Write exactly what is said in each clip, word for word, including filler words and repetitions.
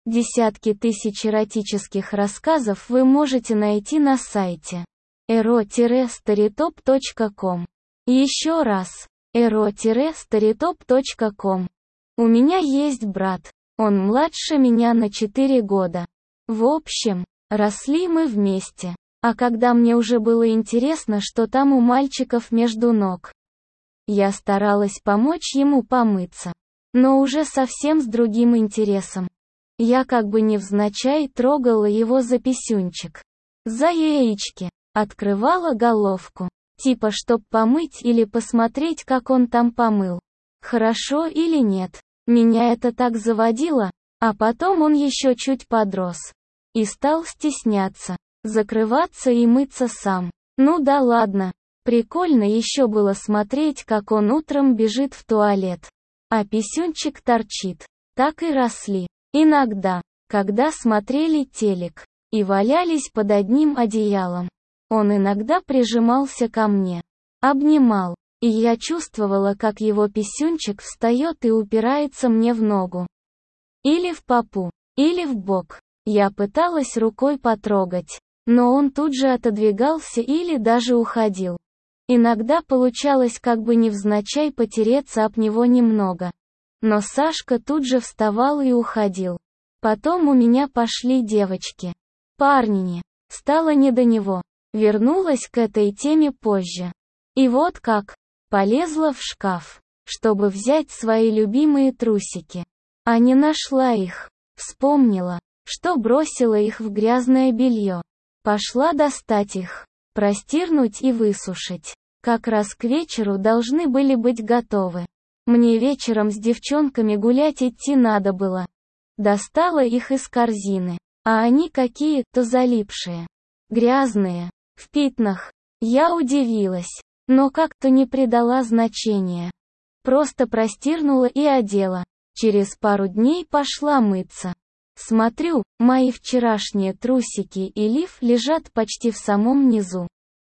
Десятки тысяч эротических рассказов вы можете найти на сайте эро старитоп точка ком. Еще раз, эро старитоп точка ком. У меня есть брат, он младше меня на четыре года. В общем, росли мы вместе. А когда мне уже было интересно, что там у мальчиков между ног, я старалась помочь ему помыться. Но уже совсем с другим интересом. Я как бы невзначай трогала его за писюнчик. За яички. Открывала головку. Типа чтоб помыть или посмотреть, как он там помыл. Хорошо или нет. Меня это так заводило, а потом он еще чуть подрос. И стал стесняться. Закрываться и мыться сам. Ну да ладно. Прикольно еще было смотреть, как он утром бежит в туалет. А писюнчик торчит. Так и росли. Иногда, когда смотрели телек и валялись под одним одеялом, он иногда прижимался ко мне, обнимал, и я чувствовала, как его писюнчик встает и упирается мне в ногу. Или в попу, или в бок. Я пыталась рукой потрогать, но он тут же отодвигался или даже уходил. Иногда получалось как бы невзначай потереться об него немного. Но Сашка тут же вставал и уходил. Потом у меня пошли девочки. Парни. Стало не до него. Вернулась к этой теме позже. И вот как. Полезла в шкаф, чтобы взять свои любимые трусики. А не нашла их. Вспомнила, что бросила их в грязное белье. Пошла достать их, простирнуть и высушить. Как раз к вечеру должны были быть готовы. Мне вечером с девчонками гулять идти надо было. Достала их из корзины, а они какие-то залипшие. Грязные, в пятнах. Я удивилась, но как-то не придала значения. Просто простирнула и одела. Через пару дней пошла мыться. Смотрю, мои вчерашние трусики и лиф лежат почти в самом низу.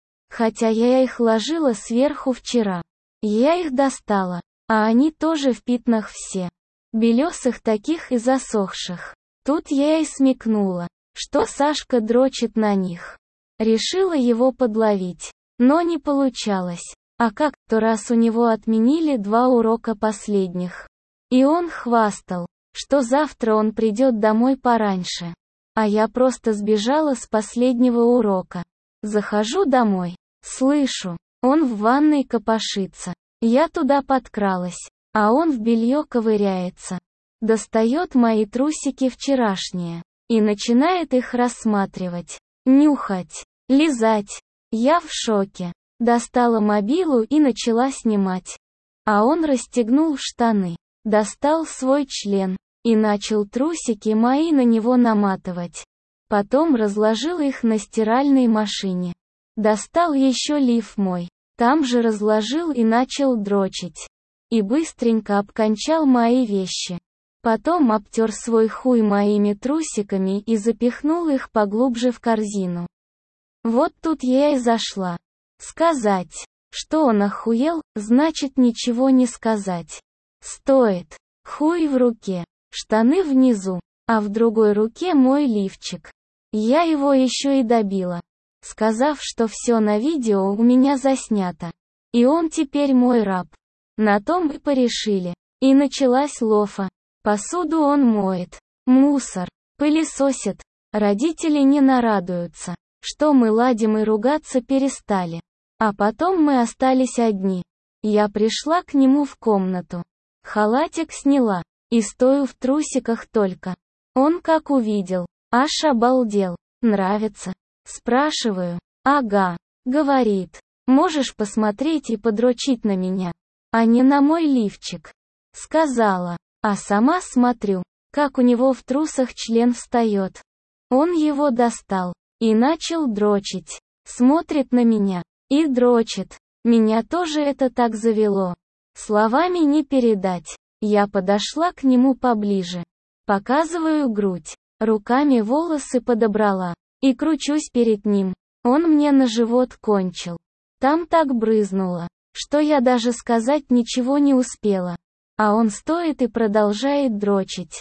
Хотя я их ложила сверху вчера. Я их достала, а они тоже в пятнах все. Белесых таких и засохших. Тут я и смекнула, что Сашка дрочит на них. Решила его подловить, но не получалось. А как-то раз у него отменили два урока последних. И он хвастал, что завтра он придет домой пораньше. А я просто сбежала с последнего урока. Захожу домой, слышу, он в ванной копошится. Я туда подкралась, а он в белье ковыряется. Достает мои трусики вчерашние и начинает их рассматривать, нюхать, лизать. Я в шоке. Достала мобилу и начала снимать. А он расстегнул штаны, достал свой член и начал трусики мои на него наматывать. Потом разложил их на стиральной машине. Достал еще лиф мой, там же разложил и начал дрочить. И быстренько обкончал мои вещи. Потом обтер свой хуй моими трусиками и запихнул их поглубже в корзину. Вот тут я и зашла. Сказать, что он охуел, значит ничего не сказать. Стоит. Хуй в руке, штаны внизу, а в другой руке мой лифчик. Я его еще и добила, сказав, что все на видео у меня заснято. И он теперь мой раб. На том и порешили. И началась лофа. Посуду он моет, мусор, пылесосит. Родители не нарадуются, что мы ладим и ругаться перестали. А потом мы остались одни. Я пришла к нему в комнату. Халатик сняла. И стою в трусиках только. Он как увидел. Аж обалдел. Нравится? Спрашиваю. Ага. Говорит. Можешь посмотреть и подрочить на меня, а не на мой лифчик. Сказала. А сама смотрю, как у него в трусах член встает. Он его достал. И начал дрочить. Смотрит на меня. И дрочит. Меня тоже это так завело. Словами не передать. Я подошла к нему поближе. Показываю грудь. Руками волосы подобрала. И кручусь перед ним. Он мне на живот кончил. Там так брызнуло, что я даже сказать ничего не успела. А он стоит и продолжает дрочить.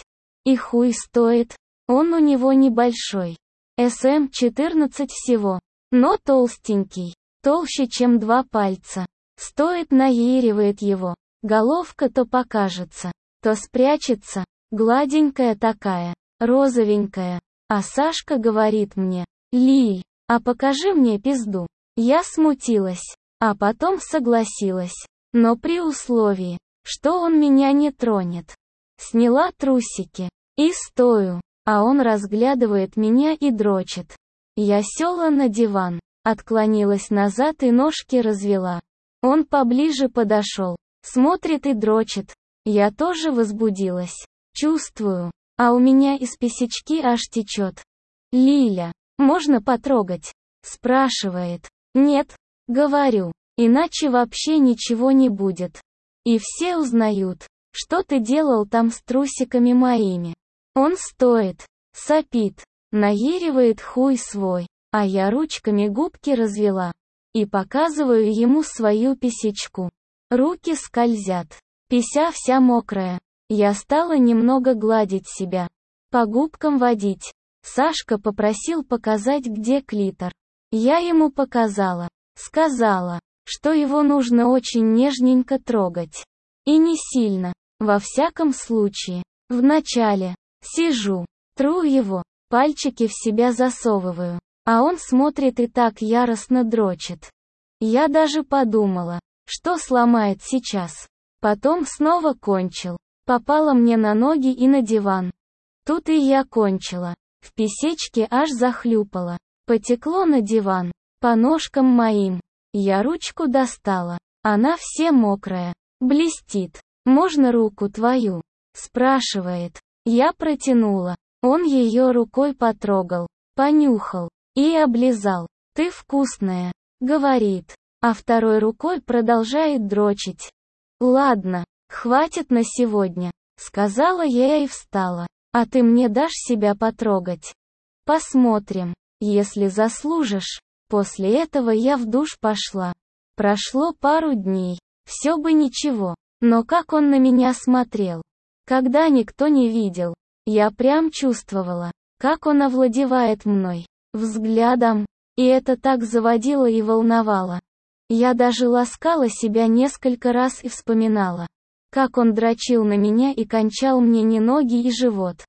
И хуй стоит. Он у него небольшой. эс эм четырнадцать всего. Но толстенький. Толще, чем два пальца. Стоит наеривает его. Головка то покажется, то спрячется. Гладенькая такая. Розовенькая. А Сашка говорит мне: «Лиль, а покажи мне пизду». Я смутилась. А потом согласилась. Но при условии, что он меня не тронет. Сняла трусики. И стою. А он разглядывает меня и дрочит. Я села на диван. Отклонилась назад и ножки развела. Он поближе подошел. Смотрит и дрочит. Я тоже возбудилась. Чувствую. А у меня из писечки аж течет. «Лиля, можно потрогать?» Спрашивает. «Нет». Говорю. Иначе вообще ничего не будет. И все узнают, что ты делал там с трусиками моими. Он стоит. Сопит. Наеривает хуй свой. А я ручками губки развела. И показываю ему свою писечку. Руки скользят. Пися вся мокрая. Я стала немного гладить себя. По губкам водить. Сашка попросил показать, где клитор. Я ему показала. Сказала, что его нужно очень нежненько трогать. И не сильно. Во всяком случае. Вначале. Сижу. Тру его. Пальчики в себя засовываю. А он смотрит и так яростно дрочит. Я даже подумала, что сломает сейчас. Потом снова кончил. Попало мне на ноги и на диван. Тут и я кончила. В писечке аж захлюпала. Потекло на диван. По ножкам моим. Я ручку достала. Она все мокрая. Блестит. «Можно руку твою?» Спрашивает. Я протянула. Он ее рукой потрогал. Понюхал. И облизал. «Ты вкусная», говорит. А второй рукой продолжает дрочить. «Ладно, хватит на сегодня», сказала я и встала. «А ты мне дашь себя потрогать?» «Посмотрим. Если заслужишь». После этого я в душ пошла. Прошло пару дней. Все бы ничего. Но как он на меня смотрел. Когда никто не видел. Я прям чувствовала, как он овладевает мной. Взглядом. И это так заводило и волновало. Я даже ласкала себя несколько раз и вспоминала, как он дрочил на меня и кончал мне не ноги и живот.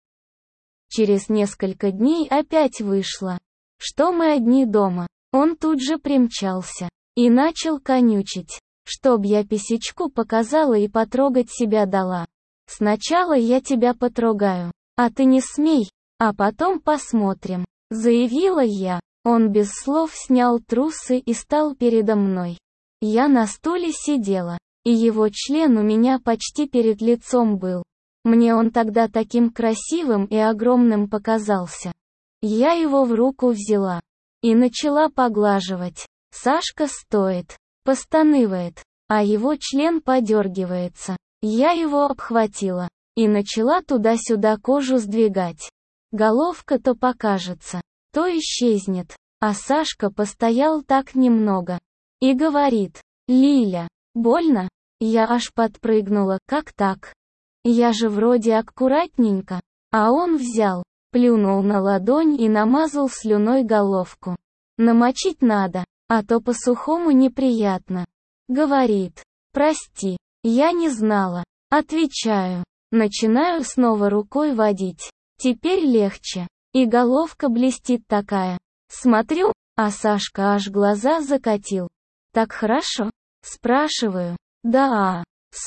Через несколько дней опять вышло, что мы одни дома. Он тут же примчался и начал конючить, чтоб я писечку показала и потрогать себя дала. «Сначала я тебя потрогаю, а ты не смей, а потом посмотрим», заявила я. Он без слов снял трусы и стал передо мной. Я на стуле сидела, и его член у меня почти перед лицом был. Мне он тогда таким красивым и огромным показался. Я его в руку взяла и начала поглаживать. Сашка стоит, постанывает, а его член подергивается. Я его обхватила и начала туда-сюда кожу сдвигать. Головка то покажется, то исчезнет. А Сашка постоял так немного и говорит: «Лиля, больно?» Я аж подпрыгнула. «Как так? Я же вроде аккуратненько». А он взял, плюнул на ладонь и намазал слюной головку. «Намочить надо, а то по-сухому неприятно». Говорит: «Прости, я не знала». Отвечаю. Начинаю снова рукой водить. Теперь легче. И головка блестит такая. Смотрю, а Сашка аж глаза закатил. «Так хорошо?» Спрашиваю. «Да,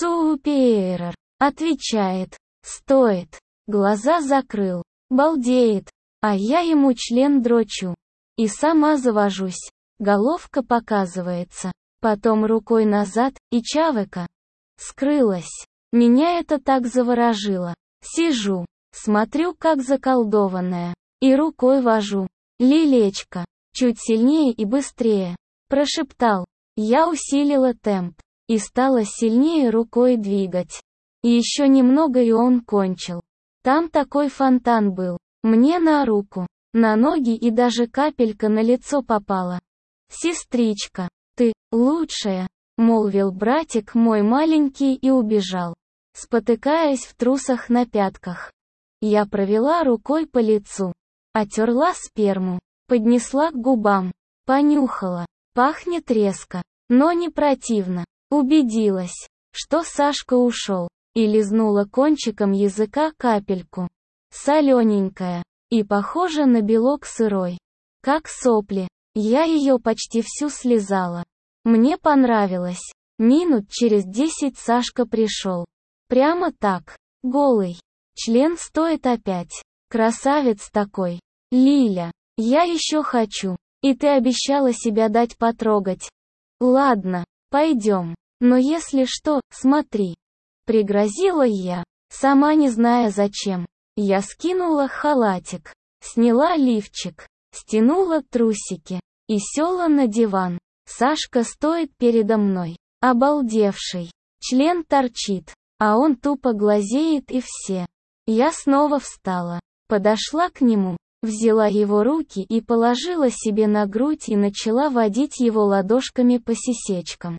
супер», отвечает. «Стоит». Глаза закрыл. Балдеет. А я ему член дрочу. И сама завожусь. Головка показывается. Потом рукой назад, и чавыка. Скрылась. Меня это так заворожило. Сижу. Смотрю, как заколдованная. И рукой вожу. «Лилечка, чуть сильнее и быстрее», прошептал. Я усилила темп. И стала сильнее рукой двигать. И еще немного и он кончил. Там такой фонтан был. Мне на руку, на ноги и даже капелька на лицо попала. «Сестричка, ты лучшая», молвил братик мой маленький и убежал, спотыкаясь в трусах на пятках. Я провела рукой по лицу, оттерла сперму, поднесла к губам, понюхала. Пахнет резко, но не противно. Убедилась, что Сашка ушел, и лизнула кончиком языка капельку. Солененькая, и похожа на белок сырой. Как сопли. Я ее почти всю слезала. Мне понравилось. Минут через десять Сашка пришел. Прямо так, голый. Член стоит опять. Красавец такой. Лиля, я еще хочу. И ты обещала себя дать потрогать. Ладно, пойдем. Но если что, смотри. Пригрозила я, сама не зная зачем. Я скинула халатик, сняла лифчик, стянула трусики и села на диван. Сашка стоит передо мной, обалдевший. Член торчит, а он тупо глазеет и все. Я снова встала, подошла к нему, взяла его руки и положила себе на грудь и начала водить его ладошками по сисечкам.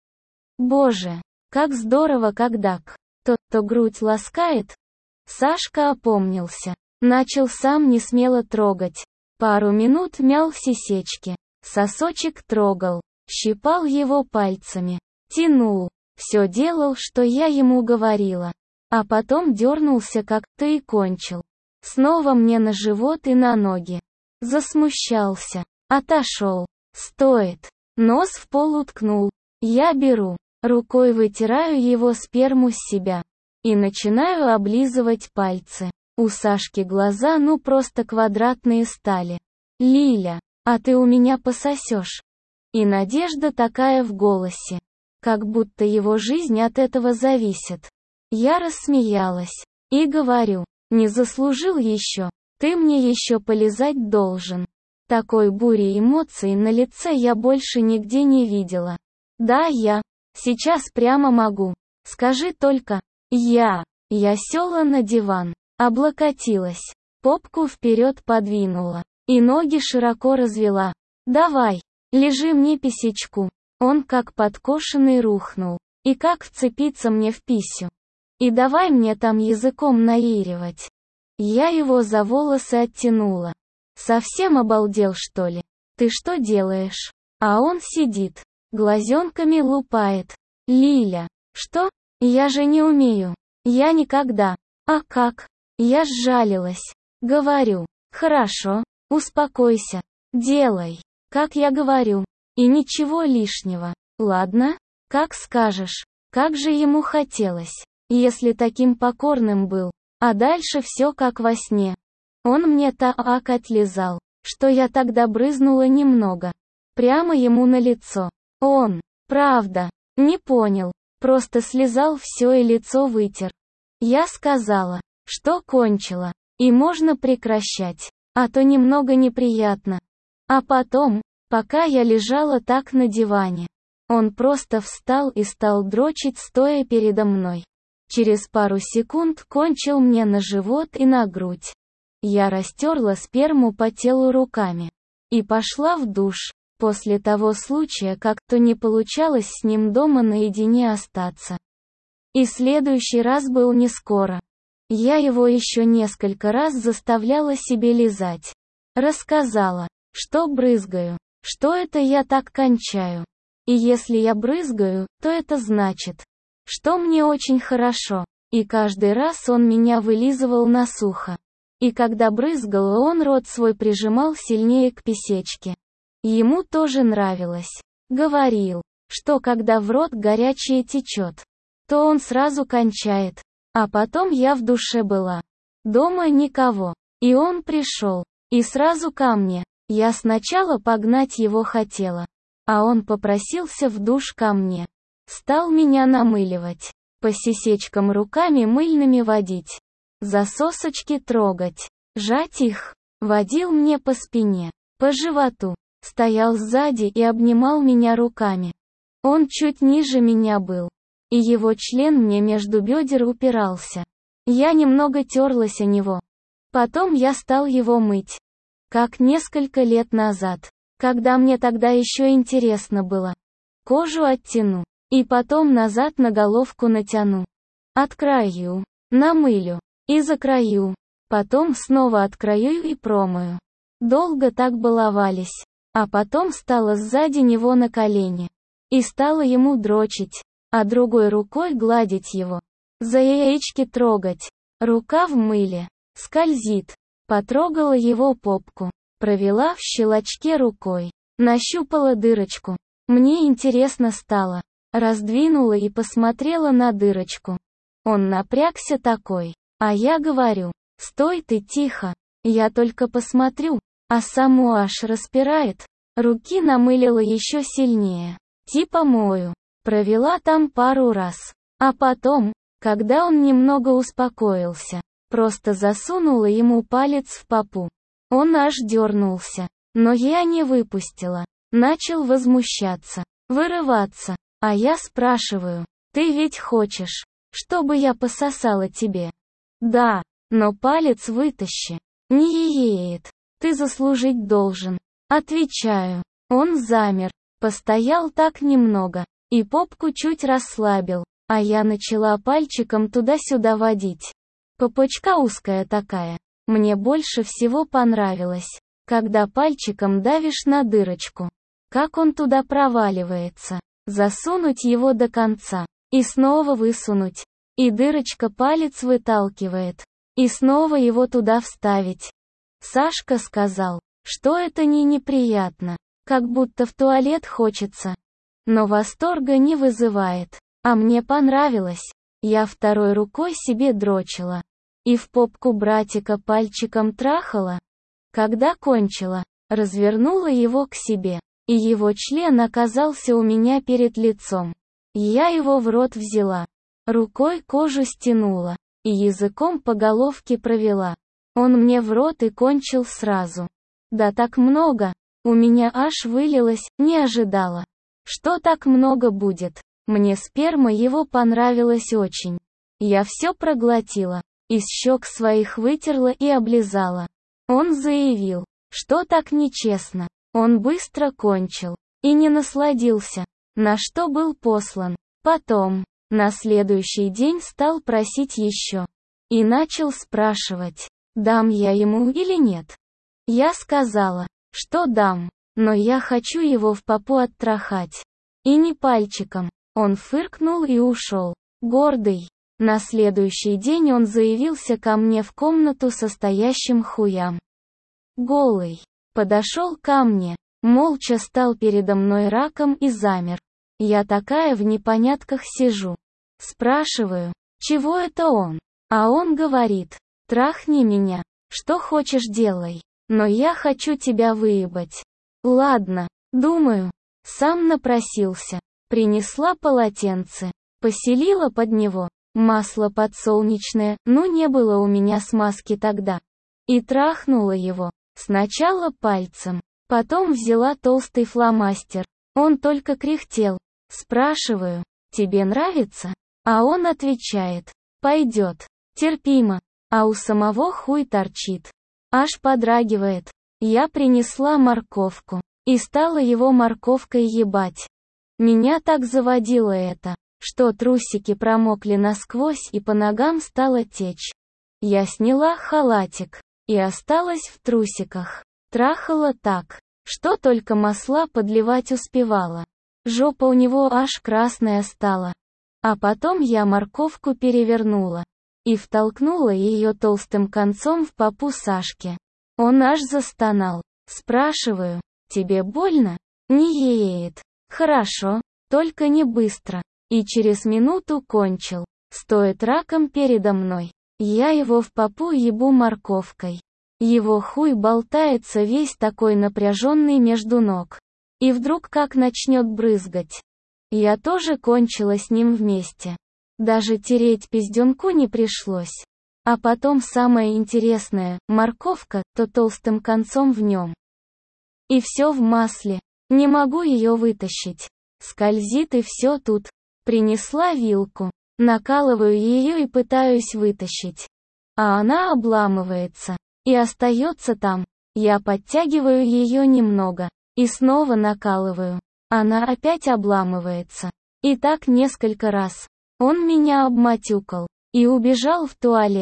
Боже, как здорово, когда кто-то грудь ласкает. Сашка опомнился, начал сам несмело трогать. Пару минут мял сисечки, сосочек трогал, щипал его пальцами, тянул, все делал, что я ему говорила. А потом дернулся как-то и кончил. Снова мне на живот и на ноги. Засмущался, отошел. Стоит. Нос в пол уткнул. Я беру, рукой вытираю его сперму с себя. И начинаю облизывать пальцы. У Сашки глаза ну просто квадратные стали. Лиля, а ты у меня пососешь? И надежда такая в голосе. Как будто его жизнь от этого зависит. Я рассмеялась. И говорю, не заслужил еще. Ты мне еще полизать должен. Такой бури эмоций на лице я больше нигде не видела. Да, я. Сейчас прямо могу. Скажи только. Я. Я села на диван. Облокотилась. Попку вперед подвинула. И ноги широко развела. Давай. Лежи мне писечку. Он как подкошенный рухнул. И как вцепиться мне в писю. И давай мне там языком наиривать. Я его за волосы оттянула. Совсем обалдел, что ли? Ты что делаешь? А он сидит. Глазенками лупает. Лиля. Что? Я же не умею. Я никогда. А как? Я сжалилась. Говорю. Хорошо. Успокойся. Делай. Как я говорю. И ничего лишнего. Ладно? Как скажешь. Как же ему хотелось. Если таким покорным был. А дальше все как во сне. Он мне так отлизал, что я тогда брызнула немного. Прямо ему на лицо. Он, правда, не понял. Просто слезал все и лицо вытер. Я сказала, что кончила. И можно прекращать. А то немного неприятно. А потом, пока я лежала так на диване, он просто встал и стал дрочить, стоя передо мной. Через пару секунд кончил мне на живот и на грудь. Я растерла сперму по телу руками. И пошла в душ. После того случая как-то не получалось с ним дома наедине остаться. И следующий раз был не скоро. Я его еще несколько раз заставляла себе лизать. Рассказала, что брызгаю, что это я так кончаю. И если я брызгаю, то это значит, что мне очень хорошо. И каждый раз он меня вылизывал на сухо. И когда брызгала, он рот свой прижимал сильнее к писечке. Ему тоже нравилось. Говорил, что когда в рот горячее течет, то он сразу кончает. А потом я в душе была. Дома никого. И он пришел. И сразу ко мне. Я сначала погнать его хотела. А он попросился в душ ко мне. Стал меня намыливать. По сисечкам руками мыльными водить. За сосочки трогать. Жать их. Водил мне по спине. По животу. Стоял сзади и обнимал меня руками. Он чуть ниже меня был. И его член мне между бедер упирался. Я немного терлась о него. Потом я стал его мыть. Как несколько лет назад. Когда мне тогда еще интересно было. Кожу оттяну. И потом назад на головку натяну. От краю. Намылю. И за краю. Потом снова открою и промою. Долго так баловались. А потом стала сзади него на колени. И стала ему дрочить, а другой рукой гладить его. За яички трогать. Рука в мыле. Скользит. Потрогала его попку. Провела в щелочке рукой. Нащупала дырочку. Мне интересно стало. Раздвинула и посмотрела на дырочку. Он напрягся такой. А я говорю: «Стой ты тихо. Я только посмотрю». А саму аж распирает. Руки намылила еще сильнее. Типа мою. Провела там пару раз. А потом, когда он немного успокоился, просто засунула ему палец в попу. Он аж дернулся. Но я не выпустила. Начал возмущаться. Вырываться. А я спрашиваю: «Ты ведь хочешь, чтобы я пососала тебе?» «Да, но палец вытащи». Не ееет. «Ты заслужить должен». Отвечаю. Он замер. Постоял так немного. И попку чуть расслабил. А я начала пальчиком туда-сюда водить. Попочка узкая такая. Мне больше всего понравилось, когда пальчиком давишь на дырочку. Как он туда проваливается. Засунуть его до конца. И снова высунуть. И дырочка палец выталкивает. И снова его туда вставить. Сашка сказал, что это не неприятно. Как будто в туалет хочется. Но восторга не вызывает. А мне понравилось. Я второй рукой себе дрочила. И в попку братика пальчиком трахала. Когда кончила, развернула его к себе. И его член оказался у меня перед лицом. Я его в рот взяла. Рукой кожу стянула. И языком по головке провела. Он мне в рот и кончил сразу. Да так много. У меня аж вылилось, не ожидала. Что так много будет. Мне сперма его понравилась очень. Я все проглотила. Из щек своих вытерла и облизала. Он заявил, что так нечестно. Он быстро кончил. И не насладился. На что был послан. Потом, на следующий день стал просить еще. И начал спрашивать, дам я ему или нет. Я сказала, что дам, но я хочу его в попу оттрахать. И не пальчиком. Он фыркнул и ушел. Гордый. На следующий день он заявился ко мне в комнату со стоящим хуям. Голый. Подошел ко мне. Молча стал передо мной раком и замер. Я такая в непонятках сижу. Спрашиваю, чего это он? А он говорит, трахни меня. Что хочешь делай. Но я хочу тебя выебать. Ладно, думаю. Сам напросился. Принесла полотенце. Поселила под него. Масло подсолнечное, ну не было у меня смазки тогда. И трахнула его. Сначала пальцем. Потом взяла толстый фломастер. Он только кряхтел. Спрашиваю, тебе нравится? А он отвечает, пойдет. Терпимо. А у самого хуй торчит. Аж подрагивает. Я принесла морковку. И стала его морковкой ебать. Меня так заводило это, что трусики промокли насквозь и по ногам стало течь. Я сняла халатик. И осталась в трусиках. Трахала так, что только масла подливать успевала. Жопа у него аж красная стала. А потом я морковку перевернула. И втолкнула ее толстым концом в попу Сашке. Он аж застонал. Спрашиваю, тебе больно? Не еет. Хорошо, только не быстро. И через минуту кончил. Стоит раком передо мной. Я его в попу ебу морковкой. Его хуй болтается весь такой напряженный между ног. И вдруг как начнет брызгать. Я тоже кончила с ним вместе. Даже тереть пизденку не пришлось. А потом самое интересное, морковка, то толстым концом в нем. И все в масле. Не могу ее вытащить. Скользит и все тут. Принесла вилку. Накалываю ее и пытаюсь вытащить. А она обламывается. И остается там. Я подтягиваю ее немного. И снова накалываю. Она опять обламывается. И так несколько раз. Он меня обматюкал. И убежал в туалет.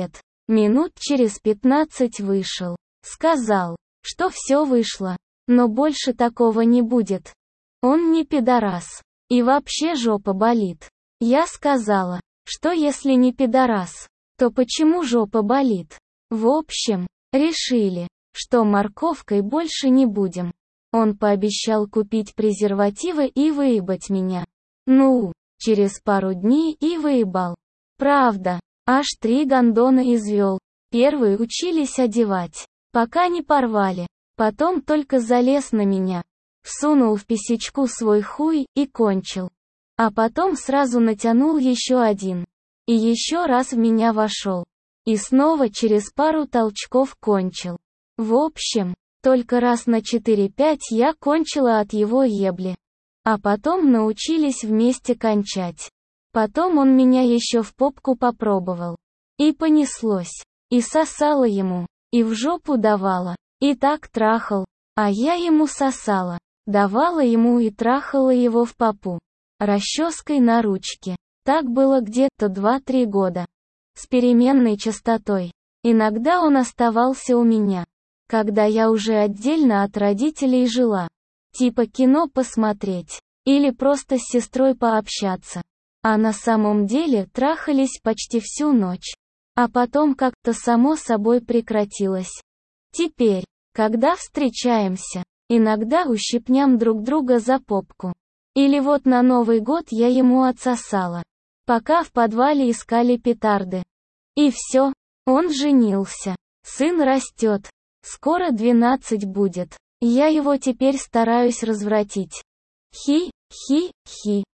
Минут через пятнадцать вышел. Сказал, что все вышло. Но больше такого не будет. Он не пидорас. И вообще жопа болит. Я сказала, что если не пидорас, то почему жопа болит? В общем, решили, что морковкой больше не будем. Он пообещал купить презервативы и выебать меня. Ну, через пару дней и выебал. Правда, аж три гондона извел. Первые учились одевать, пока не порвали. Потом только залез на меня, всунул в писечку свой хуй и кончил. А потом сразу натянул еще один. И еще раз в меня вошел. И снова через пару толчков кончил. В общем, только раз на четыре-пять я кончила от его ебли. А потом научились вместе кончать. Потом он меня еще в попку попробовал. И понеслось. И сосала ему. И в жопу давала. И так трахал. А я ему сосала. Давала ему и трахала его в попу. Расческой на ручке. Так было где-то два-три года. С переменной частотой. Иногда он оставался у меня. Когда я уже отдельно от родителей жила. Типа кино посмотреть. Или просто с сестрой пообщаться. А на самом деле трахались почти всю ночь. А потом как-то само собой прекратилось. Теперь, когда встречаемся, иногда ущипнем друг друга за попку. Или вот на Новый год я ему отсосала. Пока в подвале искали петарды. И все, он женился. Сын растет. Скоро двенадцать будет. Я его теперь стараюсь развратить. Хи, хи, хи.